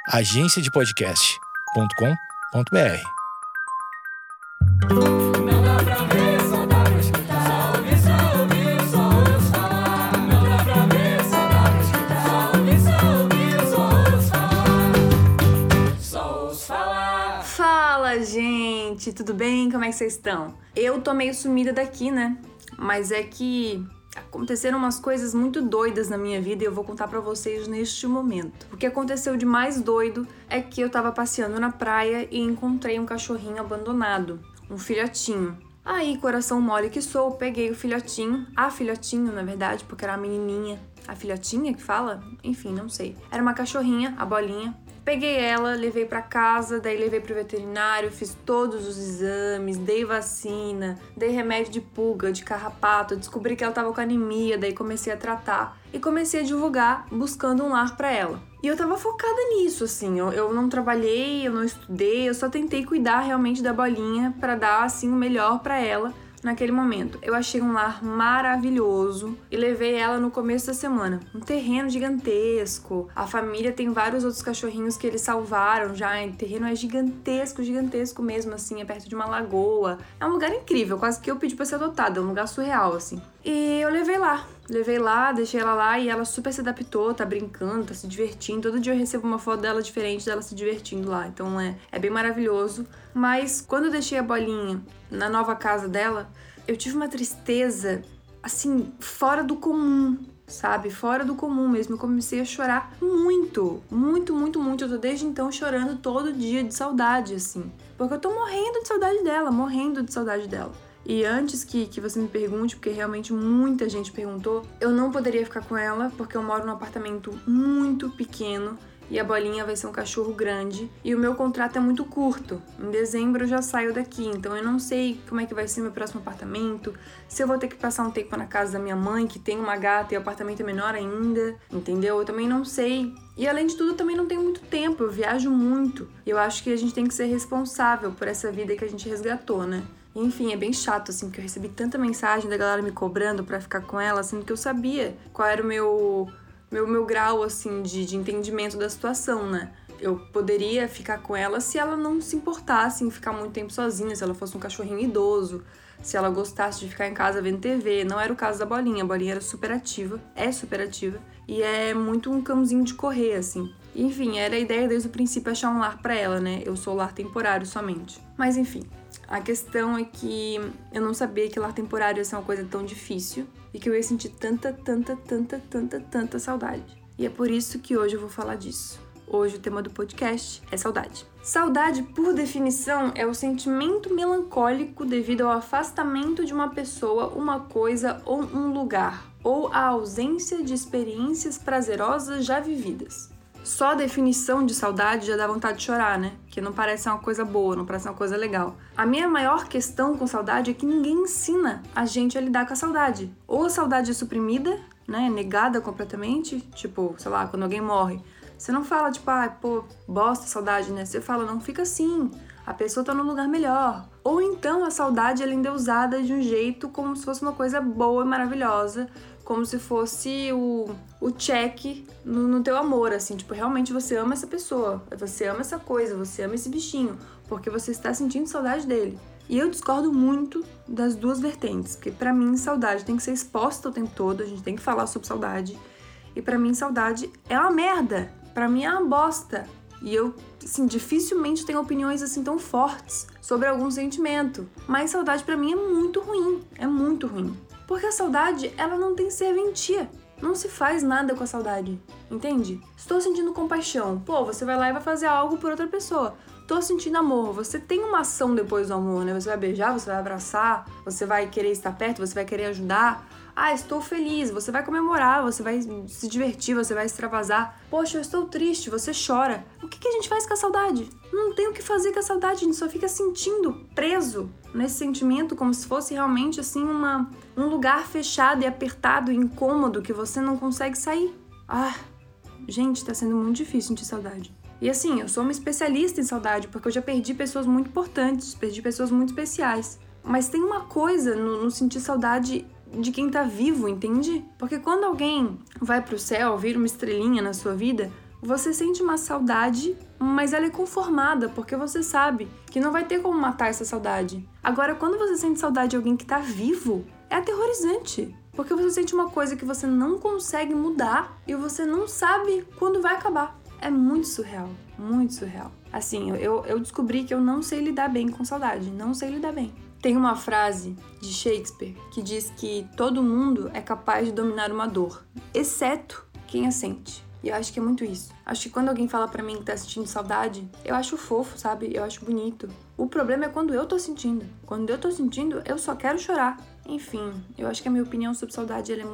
agenciadepodcast.com.br. Não dá pra ver, só dá pra escutar. Só ouvir, só ouço falar. Não dá pra ver, só dá pra escutar. Só ouvir, só ouço falar. Fala, gente! Tudo bem? Como é que vocês estão? Eu tô meio sumida daqui, né? Mas é que aconteceram umas coisas muito doidas na minha vida e eu vou contar pra vocês neste momento. O que aconteceu de mais doido é que eu tava passeando na praia e encontrei um cachorrinho abandonado, um filhotinho. Aí, coração mole que sou, peguei o filhotinho, a filhotinho, na verdade, porque era uma menininha. A filhotinha que fala? Enfim, não sei. Era uma cachorrinha, a Bolinha. Peguei ela, levei pra casa, daí levei pro veterinário, fiz todos os exames, dei vacina, dei remédio de pulga, de carrapato, descobri que ela tava com anemia, daí comecei a tratar e comecei a divulgar, buscando um lar pra ela. E eu tava focada nisso, assim, eu não trabalhei, eu não estudei, eu só tentei cuidar realmente da Bolinha pra dar, assim, o melhor pra ela naquele momento. Eu achei um lar maravilhoso e levei ela no começo da semana. Um terreno gigantesco. A família tem vários outros cachorrinhos que eles salvaram já. O terreno é gigantesco, gigantesco mesmo, assim. É perto de uma lagoa. É um lugar incrível, quase que eu pedi pra ser adotada. É um lugar surreal, assim. E eu levei lá, deixei ela lá e ela super se adaptou, tá brincando, tá se divertindo. Todo dia eu recebo uma foto dela diferente dela se divertindo lá. Então é bem maravilhoso. Mas quando eu deixei a Bolinha na nova casa dela, eu tive uma tristeza, assim, fora do comum, sabe? Fora do comum mesmo. Eu comecei a chorar muito. Eu tô desde então chorando todo dia de saudade, assim. Porque eu tô morrendo de saudade dela. E antes que você me pergunte, porque realmente muita gente perguntou, eu não poderia ficar com ela porque eu moro num apartamento muito pequeno e a Bolinha vai ser um cachorro grande e o meu contrato é muito curto. Em dezembro eu já saio daqui, então eu não sei como é que vai ser meu próximo apartamento, se eu vou ter que passar um tempo na casa da minha mãe, que tem uma gata e o apartamento é menor ainda, entendeu? Eu também não sei. E além de tudo, eu também não tenho muito tempo, eu viajo muito. E eu acho que a gente tem que ser responsável por essa vida que a gente resgatou, né? Enfim, é bem chato, assim, porque eu recebi tanta mensagem da galera me cobrando pra ficar com ela, assim, que eu sabia qual era o meu grau, assim, de entendimento da situação, né? Eu poderia ficar com ela se ela não se importasse em ficar muito tempo sozinha, se ela fosse um cachorrinho idoso, se ela gostasse de ficar em casa vendo TV. Não era o caso da Bolinha. A Bolinha era super ativa, e é muito um cãozinho de correr, assim. Enfim, era a ideia desde o princípio achar um lar pra ela, né? Eu sou lar temporário somente. Mas enfim, a questão é que eu não sabia que lar temporário ia ser uma coisa tão difícil e que eu ia sentir tanta saudade. E é por isso que hoje eu vou falar disso. Hoje o tema do podcast é saudade. Saudade, por definição, é o sentimento melancólico devido ao afastamento de uma pessoa, uma coisa ou um lugar, ou a ausência de experiências prazerosas já vividas. Só a definição de saudade já dá vontade de chorar, né? Que não parece uma coisa boa, não parece uma coisa legal. A minha maior questão com saudade é que ninguém ensina a gente a lidar com a saudade. Ou a saudade é suprimida, né? Negada completamente, tipo, sei lá, quando alguém morre. Você não fala, tipo, bosta, saudade, né? Você fala, não, fica assim, a pessoa tá num lugar melhor. Ou então a saudade ela ainda é usada de um jeito como se fosse uma coisa boa e maravilhosa, como se fosse o check no teu amor, assim, tipo, realmente você ama essa pessoa, você ama essa coisa, você ama esse bichinho, porque você está sentindo saudade dele. E eu discordo muito das duas vertentes, porque pra mim saudade tem que ser exposta o tempo todo, a gente tem que falar sobre saudade, e pra mim saudade é uma merda, pra mim é uma bosta. E eu, assim, dificilmente tenho opiniões assim tão fortes sobre algum sentimento, mas saudade pra mim é muito ruim. Porque a saudade, ela não tem serventia. Não se faz nada com a saudade, entende? Estou sentindo compaixão. Você vai lá e vai fazer algo por outra pessoa. Tô sentindo amor. Você tem uma ação depois do amor, né? Você vai beijar, você vai abraçar, você vai querer estar perto, você vai querer ajudar. Estou feliz. Você vai comemorar, você vai se divertir, você vai extravasar. Poxa, eu estou triste, você chora. O que a gente faz com a saudade? Não tem o que fazer com a saudade, a gente só fica sentindo, preso nesse sentimento, como se fosse realmente, assim, um lugar fechado e apertado e incômodo que você não consegue sair. Gente, tá sendo muito difícil sentir saudade. E assim, eu sou uma especialista em saudade, porque eu já perdi pessoas muito importantes, perdi pessoas muito especiais. Mas tem uma coisa no sentir saudade de quem tá vivo, entende? Porque quando alguém vai pro céu, vira uma estrelinha na sua vida, você sente uma saudade, mas ela é conformada, porque você sabe que não vai ter como matar essa saudade. Agora, quando você sente saudade de alguém que tá vivo, é aterrorizante. Porque você sente uma coisa que você não consegue mudar e você não sabe quando vai acabar. É muito surreal, muito surreal. Assim, eu descobri que eu não sei lidar bem com saudade, não sei lidar bem. Tem uma frase de Shakespeare que diz que todo mundo é capaz de dominar uma dor, exceto quem a sente. E eu acho que é muito isso. Acho que quando alguém fala pra mim que tá sentindo saudade, eu acho fofo, sabe? Eu acho bonito. O problema é quando eu tô sentindo. Quando eu tô sentindo, eu só quero chorar. Enfim, eu acho que a minha opinião sobre saudade ela é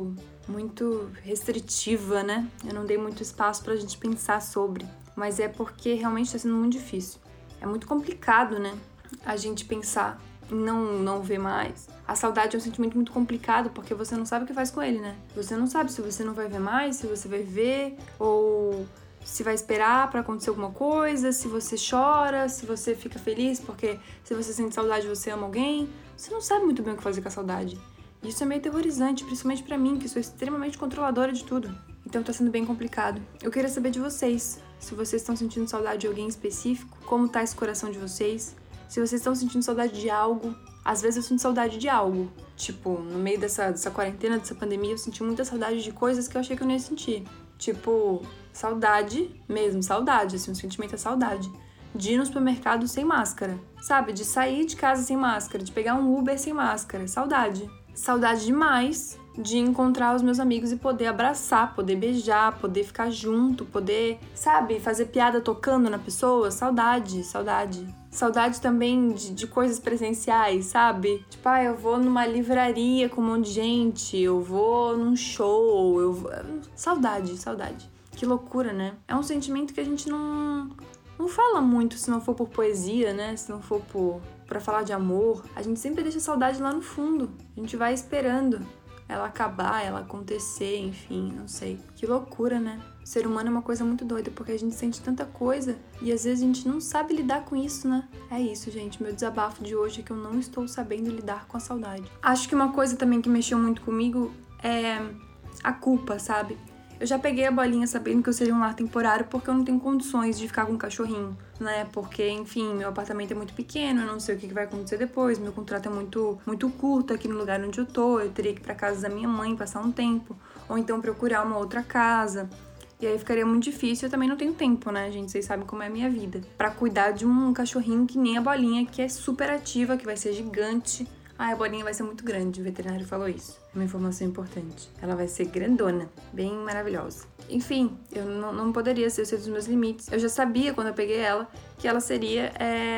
muito restritiva, né? Eu não dei muito espaço pra gente pensar sobre. Mas é porque realmente tá sendo muito difícil. É muito complicado, né? A gente pensar em não ver mais. A saudade é um sentimento muito complicado, porque você não sabe o que faz com ele, né? Você não sabe se você não vai ver mais, se você vai ver, ou se vai esperar pra acontecer alguma coisa, se você chora, se você fica feliz, porque se você sente saudade, você ama alguém. Você não sabe muito bem o que fazer com a saudade. Isso é meio aterrorizante, principalmente pra mim, que sou extremamente controladora de tudo. Então tá sendo bem complicado. Eu queria saber de vocês, se vocês estão sentindo saudade de alguém específico, como tá esse coração de vocês, se vocês estão sentindo saudade de algo. Às vezes eu sinto saudade de algo. Tipo, no meio dessa quarentena, dessa pandemia, eu senti muita saudade de coisas que eu achei que eu não ia sentir. Tipo, saudade mesmo, saudade, assim, o sentimento é saudade. De ir no supermercado sem máscara, sabe? De sair de casa sem máscara, de pegar um Uber sem máscara, saudade. Saudade demais de encontrar os meus amigos e poder abraçar, poder beijar, poder ficar junto, poder, sabe, fazer piada tocando na pessoa. Saudade, saudade. Saudade também de coisas presenciais, sabe? Tipo, eu vou numa livraria com um monte de gente, eu vou num show, Saudade, saudade. Que loucura, né? É um sentimento que a gente não fala muito se não for por poesia, né? Se não for pra falar de amor. A gente sempre deixa a saudade lá no fundo. A gente vai esperando ela acabar, ela acontecer, enfim, não sei. Que loucura, né? O ser humano é uma coisa muito doida, porque a gente sente tanta coisa e às vezes a gente não sabe lidar com isso, né? É isso, gente. Meu desabafo de hoje é que eu não estou sabendo lidar com a saudade. Acho que uma coisa também que mexeu muito comigo é a culpa, sabe? Eu já peguei a bolinha sabendo que eu seria um lar temporário porque eu não tenho condições de ficar com um cachorrinho, né? Porque, enfim, meu apartamento é muito pequeno, eu não sei o que vai acontecer depois, meu contrato é muito curto aqui no lugar onde eu teria que ir pra casa da minha mãe passar um tempo, ou então procurar uma outra casa. E aí ficaria muito difícil, eu também não tenho tempo, né, gente? Vocês sabem como é a minha vida. Pra cuidar de um cachorrinho que nem a bolinha, que é super ativa, que vai ser gigante. A bolinha vai ser muito grande, o veterinário falou isso. É uma informação importante. Ela vai ser grandona, bem maravilhosa. Enfim, eu não poderia ser dos meus limites. Eu já sabia, quando eu peguei ela, que ela seria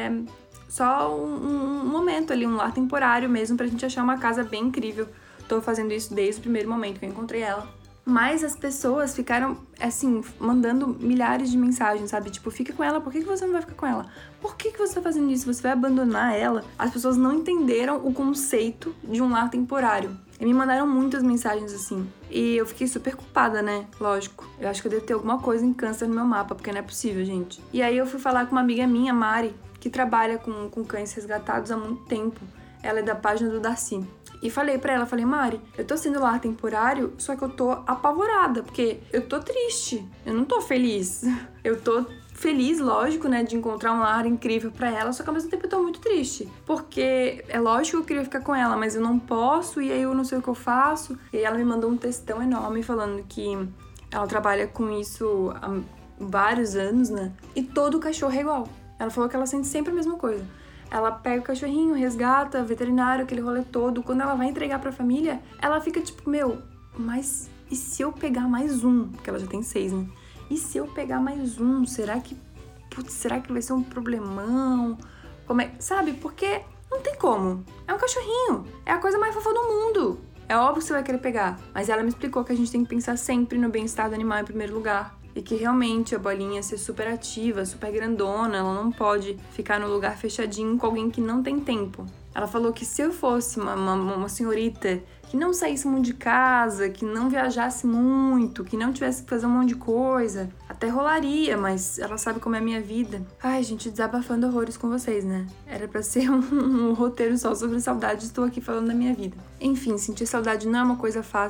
só um momento ali, um lar temporário mesmo, pra gente achar uma casa bem incrível. Tô fazendo isso desde o primeiro momento que eu encontrei ela. Mas as pessoas ficaram, assim, mandando milhares de mensagens, sabe? Tipo, fica com ela, por que você não vai ficar com ela? Por que você tá fazendo isso? Você vai abandonar ela? As pessoas não entenderam o conceito de um lar temporário. E me mandaram muitas mensagens assim. E eu fiquei super culpada, né? Lógico. Eu acho que eu devo ter alguma coisa em câncer no meu mapa, porque não é possível, gente. E aí eu fui falar com uma amiga minha, Mari, que trabalha com cães resgatados há muito tempo. Ela é da página do Darcy. E falei pra ela, Mari, eu tô sendo lar temporário, só que eu tô apavorada, porque eu tô triste, eu não tô feliz. Eu tô feliz, lógico, né, de encontrar um lar incrível pra ela, só que ao mesmo tempo eu tô muito triste. Porque é lógico que eu queria ficar com ela, mas eu não posso, e aí eu não sei o que eu faço. E aí ela me mandou um textão enorme falando que ela trabalha com isso há vários anos, né, e todo cachorro é igual. Ela falou que ela sente sempre a mesma coisa. Ela pega o cachorrinho, resgata, veterinário, aquele rolê todo. Quando ela vai entregar pra família, ela fica tipo, mas e se eu pegar mais um? Porque ela já tem 6, né? E se eu pegar mais um? Será que vai ser um problemão? Sabe? Porque não tem como. É um cachorrinho. É a coisa mais fofa do mundo. É óbvio que você vai querer pegar. Mas ela me explicou que a gente tem que pensar sempre no bem-estar do animal em primeiro lugar. E que realmente a bolinha ia ser super ativa, super grandona, ela não pode ficar no lugar fechadinho com alguém que não tem tempo. Ela falou que se eu fosse uma senhorita que não saísse muito de casa, que não viajasse muito, que não tivesse que fazer um monte de coisa, até rolaria, mas ela sabe como é a minha vida. Ai, gente, desabafando horrores com vocês, né? Era pra ser um roteiro só sobre saudade, estou aqui falando da minha vida. Enfim, sentir saudade não é uma coisa fácil.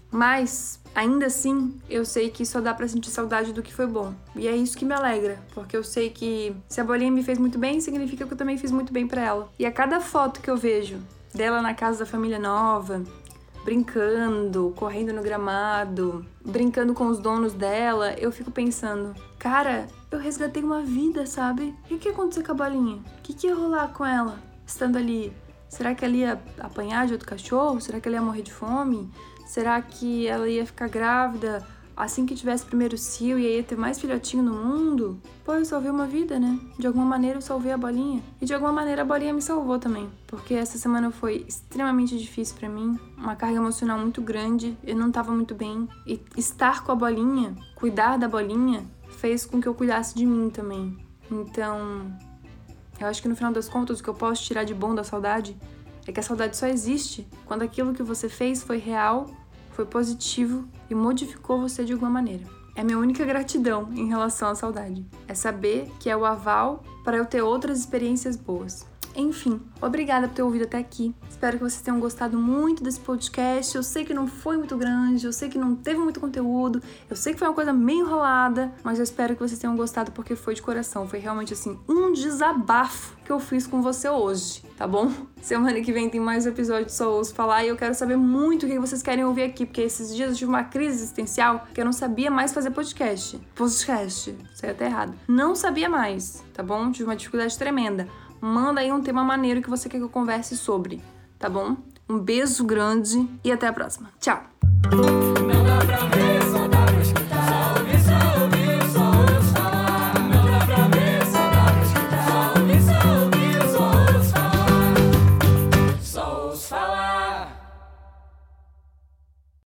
Mas, ainda assim, eu sei que só dá pra sentir saudade do que foi bom. E é isso que me alegra, porque eu sei que se a bolinha me fez muito bem, significa que eu também fiz muito bem pra ela. E a cada foto que eu vejo dela na casa da família nova, brincando, correndo no gramado, brincando com os donos dela, eu fico pensando, cara, eu resgatei uma vida, sabe? E o que ia acontecer com a bolinha? O que ia rolar com ela, estando ali? Será que ela ia apanhar de outro cachorro? Será que ela ia morrer de fome? Será que ela ia ficar grávida assim que tivesse o primeiro cio e aí ia ter mais filhotinho no mundo? Pô, eu salvei uma vida, né? De alguma maneira eu salvei a bolinha. E de alguma maneira a bolinha me salvou também. Porque essa semana foi extremamente difícil pra mim. Uma carga emocional muito grande. Eu não tava muito bem. E estar com a bolinha, cuidar da bolinha, fez com que eu cuidasse de mim também. Então, eu acho que no final das contas o que eu posso tirar de bom da saudade é que a saudade só existe quando aquilo que você fez foi real, foi positivo e modificou você de alguma maneira. É a minha única gratidão em relação à saudade. É saber que é o aval para eu ter outras experiências boas. Enfim, obrigada por ter ouvido até aqui. Espero que vocês tenham gostado muito desse podcast. Eu sei que não foi muito grande, eu sei que não teve muito conteúdo, eu sei que foi uma coisa meio enrolada, mas eu espero que vocês tenham gostado porque foi de coração. Foi realmente, assim, um desabafo que eu fiz com você hoje, tá bom? Semana que vem tem mais um episódio de Só Ouço Falar e eu quero saber muito o que vocês querem ouvir aqui, porque esses dias eu tive uma crise existencial que eu não sabia mais fazer podcast. Saiu até errado. Não sabia mais, tá bom? Tive uma dificuldade tremenda. Manda aí um tema maneiro que você quer que eu converse sobre, tá bom? Um beijo grande e até a próxima. Tchau!